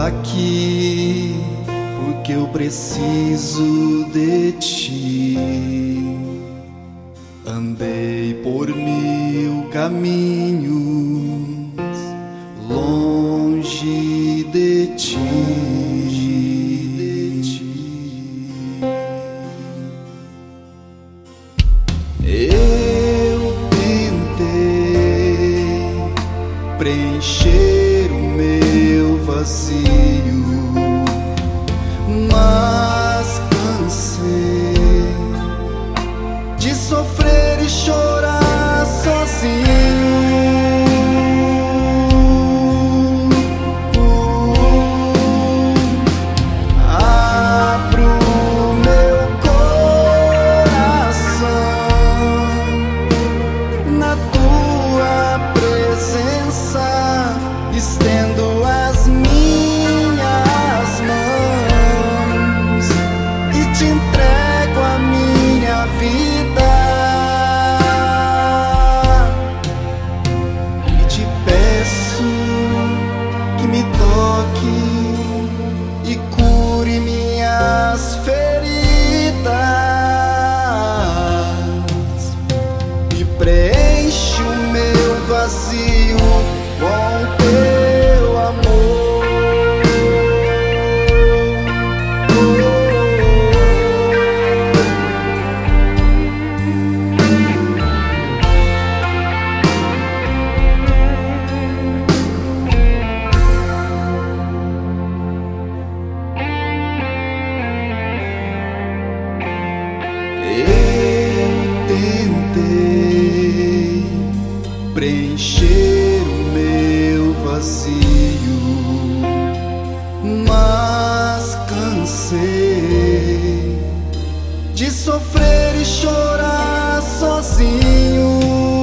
aqui porque eu preciso de ti. Andei por 1000 caminhos longe de ti. Eu tentei preencher o meu vazio, mas cansei de sofrer e chorar sozinho. Abro meu coração na tua presença, estendo as minhas mãos e te entrego a minha vida. E te peço que me toque e cure minhas feridas e preenche o meu vazio com teu amor. Eu tentei preencher o meu vazio, mas cansei de sofrer e chorar sozinho.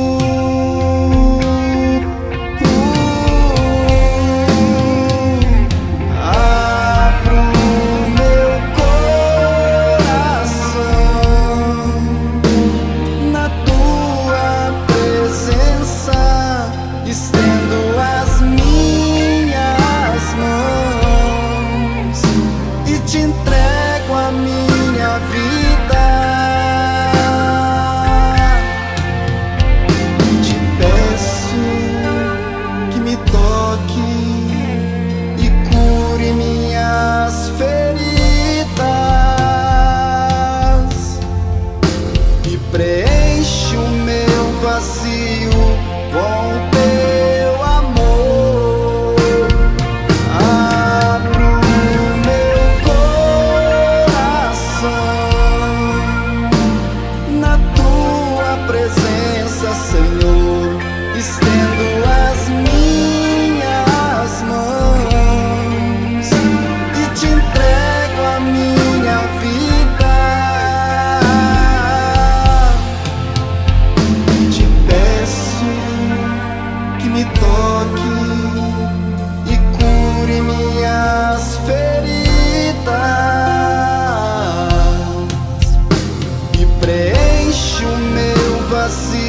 Abro meu coração na tua presença, estendo as minhas mãos e te entrego a minha vida. E te peço que me toque e cure minhas feridas e preenche o meu vazio com teu amor. Eu tentei preencher o meu vazio, mas cansei de sofrer e chorar sozinho. Abro meu coração na tua presença, estendo as minhas mãos e te entrego a minha vida. E te peço que me toque e cure minhas feridas e preenche o meu vazio com teu amor. Abro meu coração na tua presença, Senhor, estendo as minhas mãos e te entrego a minha vida. E te peço que me toque e cure minhas feridas e preenche o meu vazio